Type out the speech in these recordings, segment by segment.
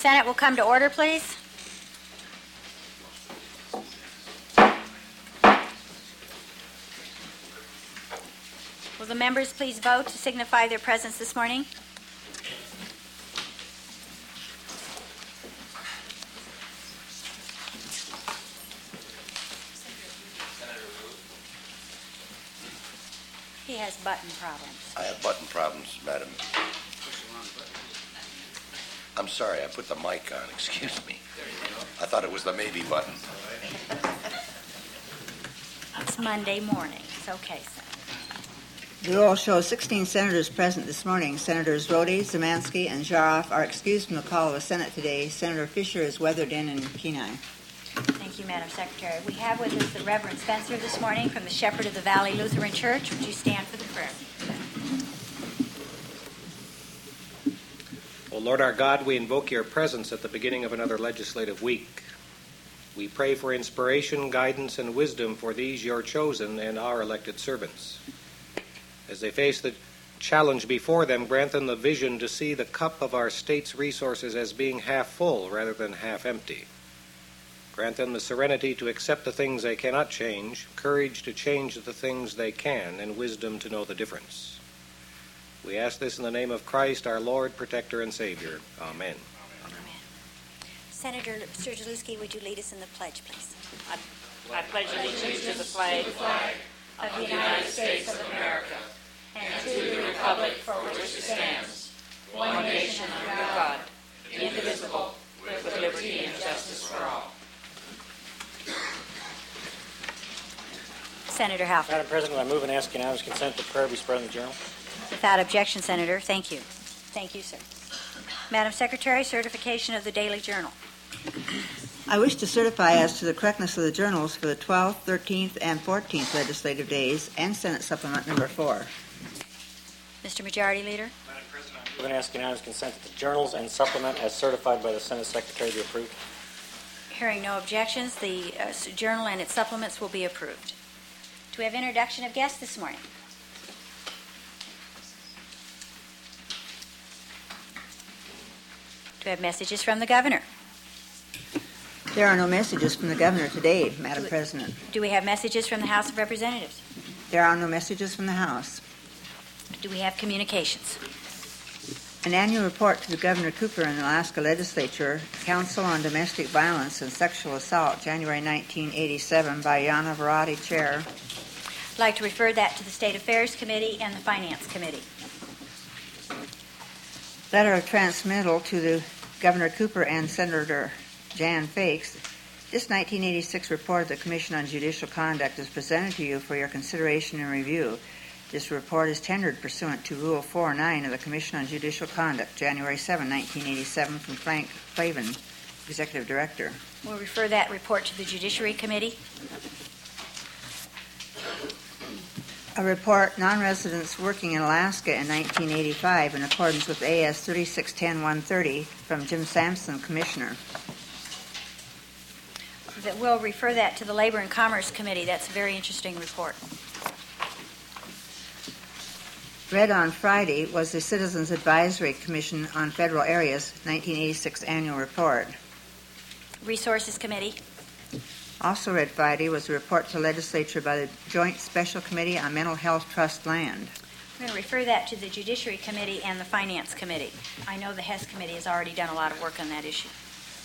Senate will come to order, please. Will the members please vote to signify their presence this morning? He has button problems. I have button problems, madam. I'm sorry, I put the mic on, excuse me. I thought it was the maybe button. It's Monday morning. It's okay, Senator. The roll shows 16 senators present this morning. Senators Rhodey, Zemansky, and Jaroff are excused from the call of the Senate today. Senator Fisher is weathered in Kenai. Thank you, Madam Secretary. We have with us the Reverend Spencer this morning from the Shepherd of the Valley Lutheran Church. Would you stand for the prayer? O Lord our God, we invoke your presence at the beginning of another legislative week. We pray for inspiration, guidance, and wisdom for these your chosen and our elected servants. As they face the challenge before them, grant them the vision to see the cup of our state's resources as being half full rather than half empty. Grant them the serenity to accept the things they cannot change, courage to change the things they can, and wisdom to know the difference. We ask this in the name of Christ, our Lord, Protector, and Savior. Amen. Amen. Senator Strzelecki, would you lead us in the pledge, please? I pledge allegiance to the flag of the United States of America and to the republic for which it stands, one nation under God, indivisible, with liberty and justice for all. Senator Halford. Madam President, I move and ask unanimous consent that prayer be spread in the journal. Without objection, Senator. Thank you. Thank you, sir. Madam Secretary, certification of the Daily Journal. I wish to certify as to the correctness of the journals for the 12th, 13th, and 14th legislative days and Senate Supplement Number 4. Mr. Majority Leader. Madam President, I move and ask unanimous consent that the journals and supplement as certified by the Senate Secretary be approved. Hearing no objections, the journal and its supplements will be approved. Do we have introduction of guests this morning? Do we have messages from the Governor? There are no messages from the Governor today, Madam President. Do we have messages from the House of Representatives? There are no messages from the House. Do we have communications? An annual report to the Governor Cooper and the Alaska Legislature, Council on Domestic Violence and Sexual Assault, January 1987, by Yana Varadi, Chair. I'd like to refer that to the State Affairs Committee and the Finance Committee. Letter of transmittal to the Governor Cooper and Senator Jan Fakes. This 1986 report of the Commission on Judicial Conduct is presented to you for your consideration and review. This report is tendered pursuant to Rule 409 of the Commission on Judicial Conduct, January 7, 1987, from Frank Flavin, Executive Director. We'll refer that report to the Judiciary Committee. A report, Non-Residents Working in Alaska in 1985, in accordance with AS 3610-130, from Jim Sampson, Commissioner. We'll refer that to the Labor and Commerce Committee. That's a very interesting report. Read on Friday was the Citizens Advisory Commission on Federal Areas 1986 Annual Report. Resources Committee. Also read Friday was a report to the Legislature by the Joint Special Committee on Mental Health Trust Land. We're going to refer that to the Judiciary Committee and the Finance Committee. I know the HES Committee has already done a lot of work on that issue.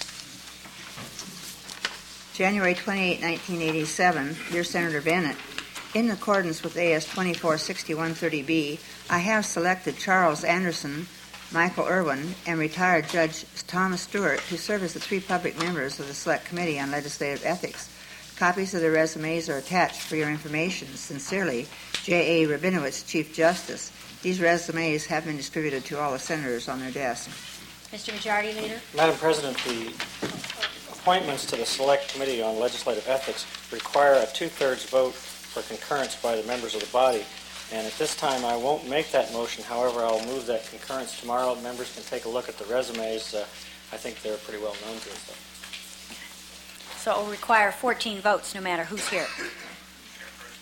January 28, 1987, Dear Senator Bennett, in accordance with AS 2460-130B, I have selected Charles Anderson, Michael Irwin, and retired Judge Thomas Stewart to serve as the 3 public members of the Select Committee on Legislative Ethics. Copies of their resumes are attached for your information. Sincerely, J.A. Rabinowitz, Chief Justice. These resumes have been distributed to all the senators on their desk. Mr. Majority Leader. Madam President, the appointments to the Select Committee on Legislative Ethics require a 2/3 vote for concurrence by the members of the body. And at this time, I won't make that motion. However, I'll move that concurrence tomorrow. Members can take a look at the resumes. I think they're pretty well known to us. So it will require 14 votes no matter who's here.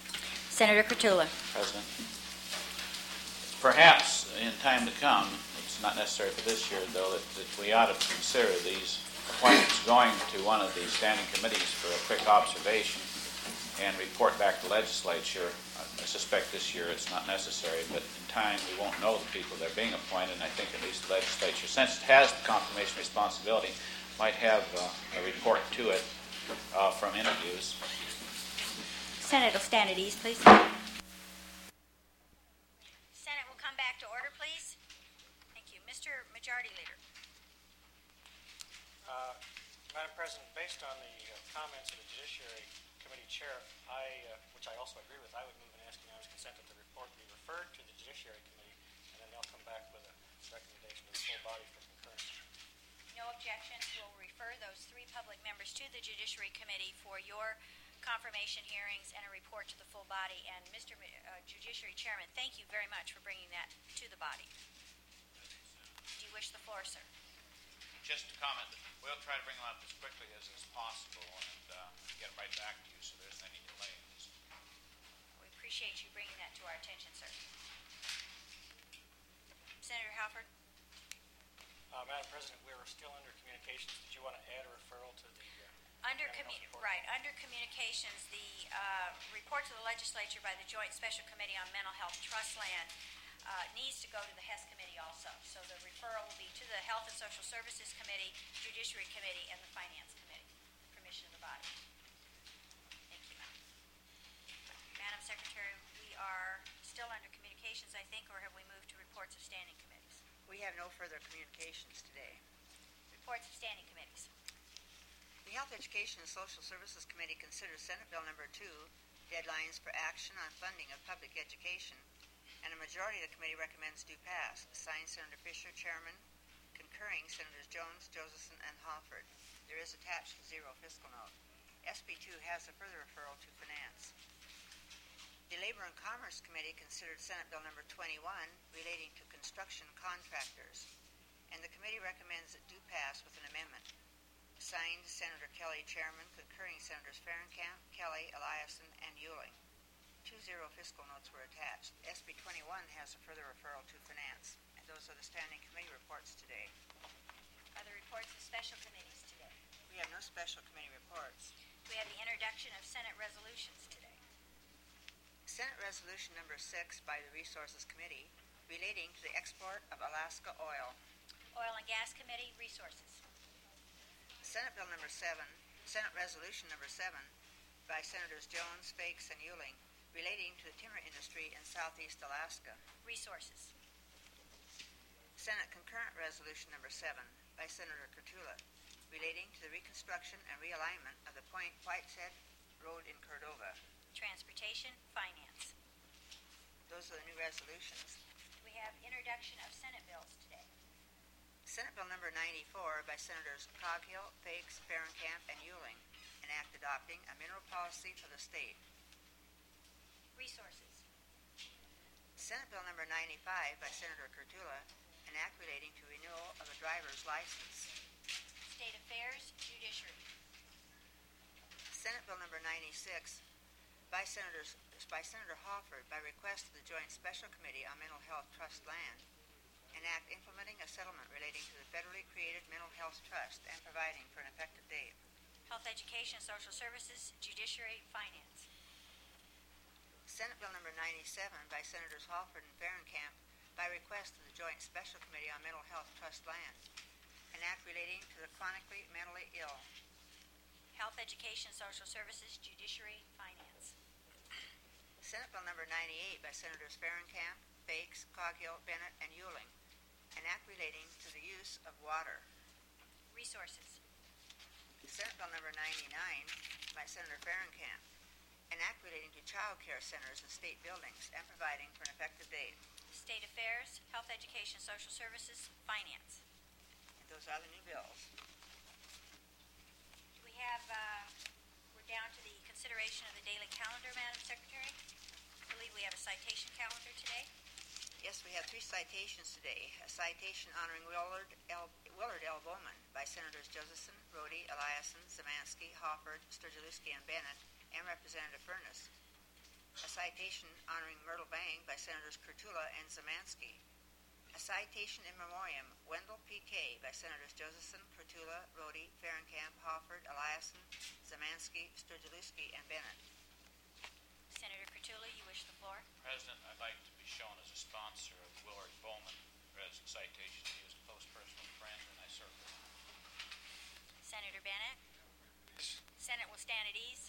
Senator Kurtula. President, perhaps in time to come, it's it's not necessary for this year, though, that we ought to consider these appointments going to one of the standing committees for a quick observation and report back to the legislature. I suspect this year it's not necessary, but in time we won't know the people that are being appointed, and I think at least the legislature, since it has the confirmation responsibility, might have a report to it from interviews. Senate will stand at ease, please. Senate will come back to order, please. Thank you. Mr. Majority Leader. Madam President, based on the comments of the Judiciary Committee Chair, which I also agree with, I would move an ask unanimous consent that the report be referred to the Judiciary Committee, and then they'll come back with a recommendation to the full body for concurrence. No objections. We'll refer those three public members to the Judiciary Committee for your confirmation hearings and a report to the full body. And Mr. Judiciary Chairman, thank you very much for bringing that to the body. Do you wish the floor, sir? Just to comment that we'll try to bring them up as quickly as is possible and get them right back to you so there isn't any delay in this. We appreciate you bringing that to our attention, sir. Senator Halford? Madam President, we were still under communications. Did you want to add a referral to the Under communications, the report to the legislature by the Joint Special Committee on Mental Health Trust Land needs to go to the HES Committee also. So the referral will be to the Health and Social Services Committee, Judiciary Committee, and the Finance Committee. Permission of the body. Thank you. Madam Secretary, we are still under communications, I think, or have we moved to reports of standing committees? We have no further communications today. Reports of standing committees. The Health, Education, and Social Services Committee considers Senate Bill Number 2, Deadlines for Action on Funding of Public Education, and a majority of the committee recommends do pass. Signed, Senator Fisher, Chairman. Concurring, Senators Jones, Josephson, and Halford. There is attached a zero fiscal note. SB 2 has a further referral to Finance. The Labor and Commerce Committee considered Senate Bill Number 21, relating to construction contractors, and the committee recommends it do pass with an amendment. Signed, Senator Kelly, Chairman. Concurring, Senators Fahrenkamp, Kelly, Eliason, and Euling. 2 zero fiscal notes were attached. SB 21 has a further referral to Finance. And those are the standing committee reports today. Are the reports of special committees today? We have no special committee reports. We have the introduction of Senate resolutions today. Senate Resolution Number 6 by the Resources Committee relating to the export of Alaska oil. Oil and Gas Committee, Resources. Senate Bill Number 7, Senate Resolution Number 7 by Senators Jones, Fakes, and Euling relating to the timber industry in southeast Alaska. Resources. Senate Concurrent Resolution Number 7 by Senator Kurtula relating to the reconstruction and realignment of the Point Whitehead Road in Cordova. Transportation, Finance. Those are the new resolutions. We have introduction of Senate bills today. Senate Bill Number 94 by Senators Coghill, Fakes, Fahrenkamp, and Euling, an act adopting a mineral policy for the state. Resources. Senate Bill Number 95 by Senator Kurtula, an act relating to renewal of a driver's license. State Affairs, Judiciary. Senate Bill Number 96 by Senator Halford by request of the Joint Special Committee on Mental Health Trust Land, an act implementing a settlement relating to the federally created Mental Health Trust and providing for an effective date. Health, Education, Social Services, Judiciary, Finance. Senate Bill Number 97 by Senators Halford and Fahrenkamp by request of the Joint Special Committee on Mental Health Trust Land, an act relating to the chronically mentally ill. Health, Education, Social Services, Judiciary, Finance. Senate Bill Number 98 by Senators Fahrenkamp, Fakes, Coghill, Bennett, and Euling, an act relating to the use of water. Resources. Senate Bill Number 99 by Senator Fahrenkamp, an act relating to child care centers and state buildings and providing for an effective date. State Affairs, Health, Education, Social Services, Finance. And those are the new bills. We have, we're down to the consideration of the daily calendar, Madam Secretary. I believe we have a citation calendar today. Yes, we have 3 citations today. A citation honoring Willard L. Bowman by Senators Josephson, Rhodey, Eliason, Zemansky, Hofford, Sturgielewski, and Bennett, and Representative Furness. A citation honoring Myrtle Bang by Senators Kurtula and Zemansky. A A citation in memoriam, Wendell P.K. by Senators Josephson, Pertula, Rhodey, Ferencamp, Hofford, Eliason, Zemansky, Sturgill-Lewski, and Bennett. Senator Pertula, you wish the floor? President, I'd like to be shown as a sponsor of Willard Bowman, present citation. He was a close personal friend, and I served with him. Senator Bennett? Senate will stand at ease.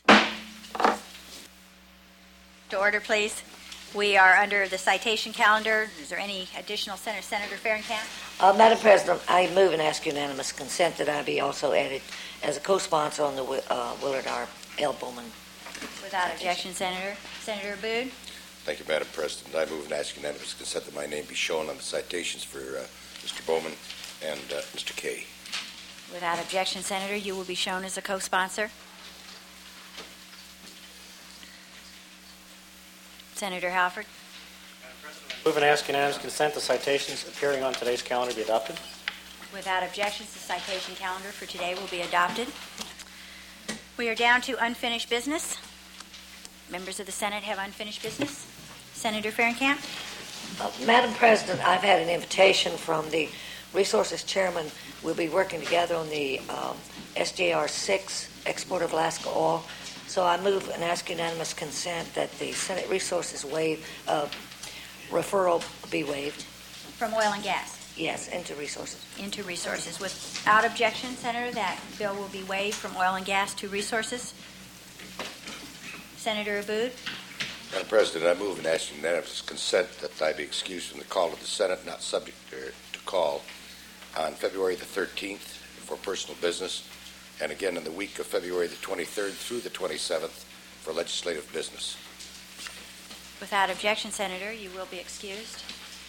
To order, please. We are under the citation calendar. Is there any additional Senator Ferencamp? Madam President, I move and ask unanimous consent that I be also added as a co-sponsor on the Willard R. L. Bowman. Without objection, Senator. Senator Abood? Thank you, Madam President. I move and ask unanimous consent that my name be shown on the citations for Mr. Bowman and Mr. Kay. Without objection, Senator, you will be shown as a co-sponsor. Senator Halford? Move and ask unanimous consent the citations appearing on today's calendar be adopted. Without objections, the citation calendar for today will be adopted. We are down to unfinished business. Members of the Senate have unfinished business. Senator Ferencamp? Madam President, I've had an invitation from the Resources Chairman. We'll be working together on the SJR 6 export of Alaska oil. So I move and ask unanimous consent that the Senate Resources referral be waived. From oil and gas? Yes, into Resources. Into Resources. Without objection, Senator, that bill will be waived from oil and gas to Resources. Senator Abood? Madam President, I move and ask unanimous consent that I be excused from the call of the Senate, not subject to call, on February the 13th for personal business, and again in the week of February the 23rd through the 27th for legislative business. Without objection, Senator, you will be excused.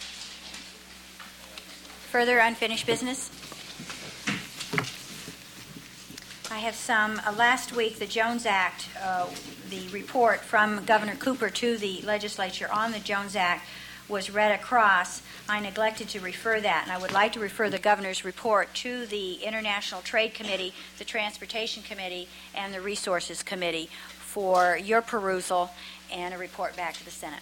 Further unfinished business? I have some. Last week, the Jones Act, the report from Governor Cooper to the legislature on the Jones Act was read across. I neglected to refer that, and I would like to refer the governor's report to the International Trade Committee, the Transportation Committee, and the Resources Committee for your perusal and a report back to the Senate.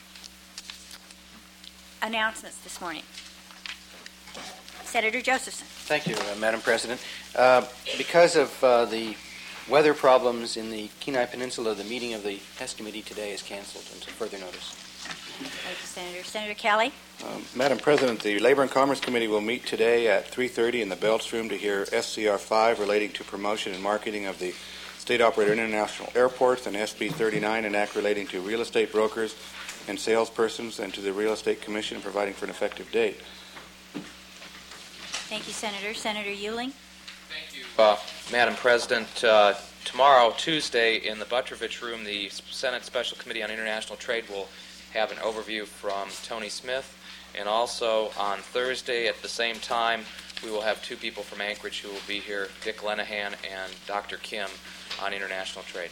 Announcements this morning. Senator Josephson. Thank you, Madam President. Because of the weather problems in the Kenai Peninsula, the meeting of the Hess Committee today is canceled until further notice. Thank you, Senator. Senator Kelly. Madam President, the Labor and Commerce Committee will meet today at 3:30 in the Belts Room to hear SCR 5 relating to promotion and marketing of the state-operated international airports, and SB 39, an act relating to real estate brokers and salespersons, and to the Real Estate Commission providing for an effective date. Thank you, Senator. Senator Euling. Thank you, Madam President. Tomorrow, Tuesday, in the Butrovich Room, the Senate Special Committee on International Trade will have an overview from Tony Smith. And also on Thursday at the same time, we will have two people from Anchorage who will be here, Dick Lenahan and Dr. Kim, on international trade.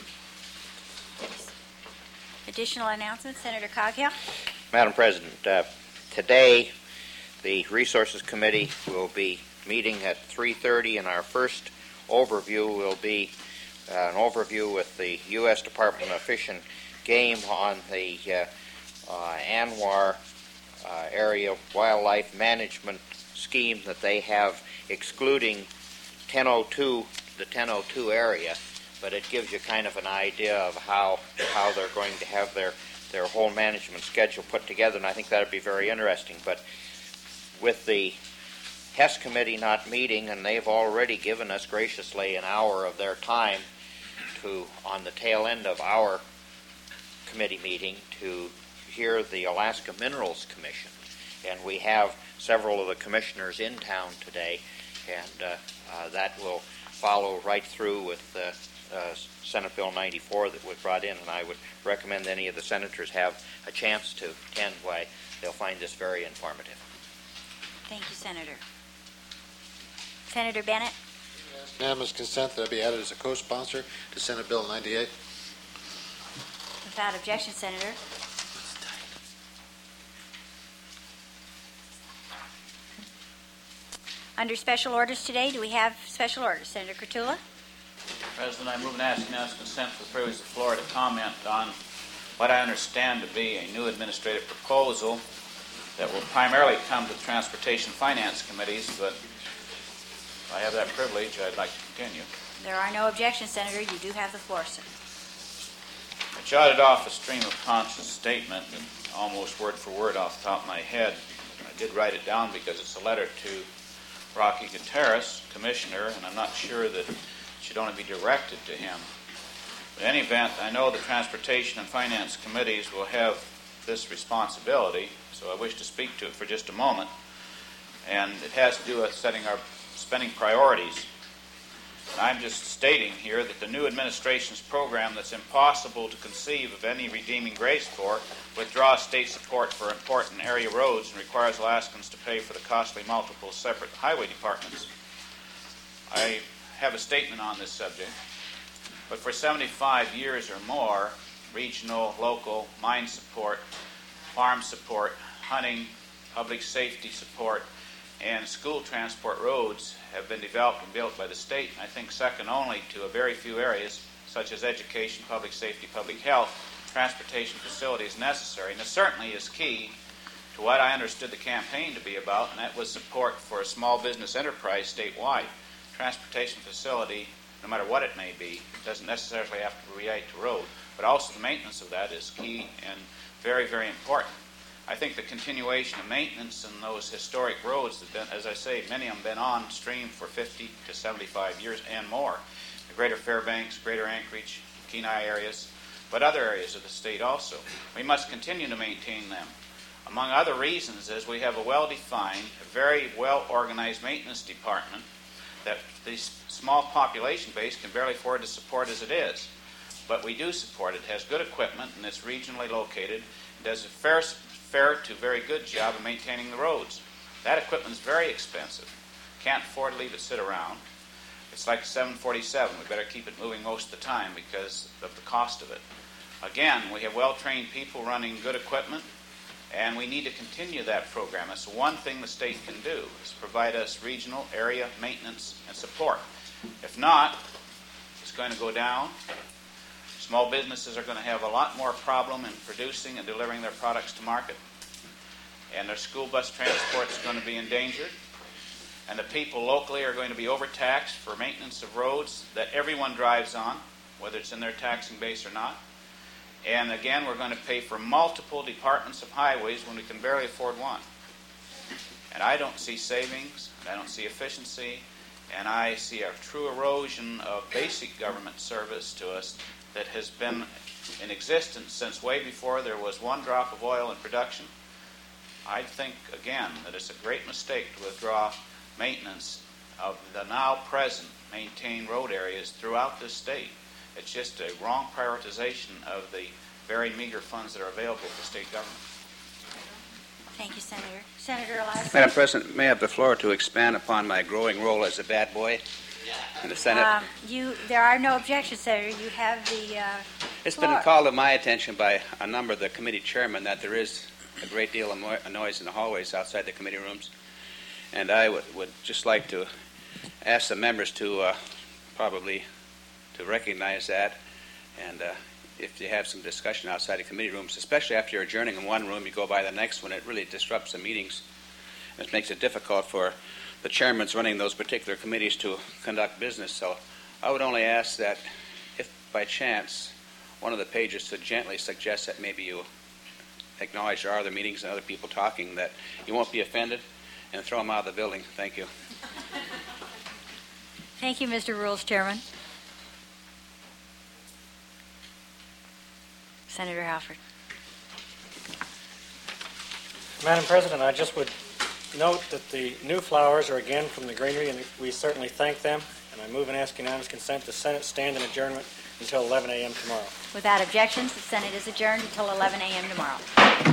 Additional announcements. Senator Coghill. Madam President, today the Resources Committee will be meeting at 3:30, and our first overview will be an overview with the U.S. Department of Fish and Game on the ANWR area wildlife management scheme that they have, excluding 1002, the 1002 area, but it gives you kind of an idea of how they're going to have their whole management schedule put together, and I think that would be very interesting. But with the Hess Committee not meeting, and they've already given us graciously an hour of their time on the tail end of our committee meeting, to hear the Alaska Minerals Commission. And we have several of the commissioners in town today, and that will follow right through with Senate Bill 94 that was brought in, and I would recommend any of the senators have a chance to attend. Why, they'll find this very informative. Thank you, Senator. Senator Bennett. Unanimous consent that I be added as a co-sponsor to Senate Bill 98. Without objection, Senator. Under special orders today, do we have special orders? Senator Kurtula. President, I move and ask unanimous consent for the privilege of the floor to comment on what I understand to be a new administrative proposal that will primarily come to the Transportation Finance Committees, but if I have that privilege, I'd like to continue. There are no objections, Senator. You do have the floor, sir. I jotted off a stream of conscience statement, and almost word for word off the top of my head. I did write it down because it's a letter to Rocky Gutierrez, Commissioner, and I'm not sure that it should only be directed to him. But in any event, I know the Transportation and Finance Committees will have this responsibility, so I wish to speak to it for just a moment. And it has to do with setting our spending priorities. And I'm just stating here that the new administration's program that's impossible to conceive of any redeeming grace for withdraws state support for important area roads and requires Alaskans to pay for the costly multiple separate highway departments. I have a statement on this subject, but for 75 years or more, regional, local, mine support, farm support, hunting, public safety support, and school transport roads have been developed and built by the state, I think second only to a very few areas, such as education, public safety, public health. Transportation facilities necessary, and it certainly is key to what I understood the campaign to be about, and that was support for a small business enterprise statewide. Transportation facility, no matter what it may be, doesn't necessarily have to relate to road, but also the maintenance of that is key and very, very important. I think the continuation of maintenance in those historic roads that, been, as I say, many of them been on stream for 50 to 75 years and more. The greater Fairbanks, greater Anchorage, Kenai areas, but other areas of the state also. We must continue to maintain them. Among other reasons is we have a well-defined, very well-organized maintenance department that the small population base can barely afford to support as it is. But we do support it. It has good equipment and it's regionally located. It does a fair to very good job of maintaining the roads. That equipment is very expensive. Can't afford to leave it sit around. It's like a 747. We better keep it moving most of the time because of the cost of it. Again, we have well-trained people running good equipment, and we need to continue that program. That's the one thing the state can do, is provide us regional area maintenance and support. If not, it's going to go down. Small businesses are going to have a lot more problem in producing and delivering their products to market. And their school bus transport is going to be endangered. And the people locally are going to be overtaxed for maintenance of roads that everyone drives on, whether it's in their taxing base or not. And again, we're going to pay for multiple departments of highways when we can barely afford one. And I don't see savings, and I don't see efficiency, and I see a true erosion of basic government service to us that has been in existence since way before there was one drop of oil in production. I think, again, that it's a great mistake to withdraw maintenance of the now present maintained road areas throughout this state. It's just a wrong prioritization of the very meager funds that are available for state government. Thank you, Senator. Senator Elias. Madam President, may I have the floor to expand upon my growing role as a bad boy in the Senate? There are no objections, Senator. You have the It's floor. been called to my attention by a number of the committee chairmen that there is a great deal of noise in the hallways outside the committee rooms. And I would just like to ask the members to probably to recognize that, and if you have some discussion outside the committee rooms, especially after you're adjourning in one room, you go by the next one, it really disrupts the meetings. It makes it difficult for the chairmen running those particular committees to conduct business. So I would only ask that if by chance one of the pages to gently suggest that maybe you acknowledge there are other meetings and other people talking, that you won't be offended, and throw them out of the building. Thank you. Thank you, Mr. Rules Chairman. Senator Halford. Madam President, I just would note that the new flowers are again from the greenery, and we certainly thank them. And I move and ask unanimous consent the Senate stand in adjournment until 11 a.m. tomorrow. Without objections, the Senate is adjourned until 11 a.m. tomorrow.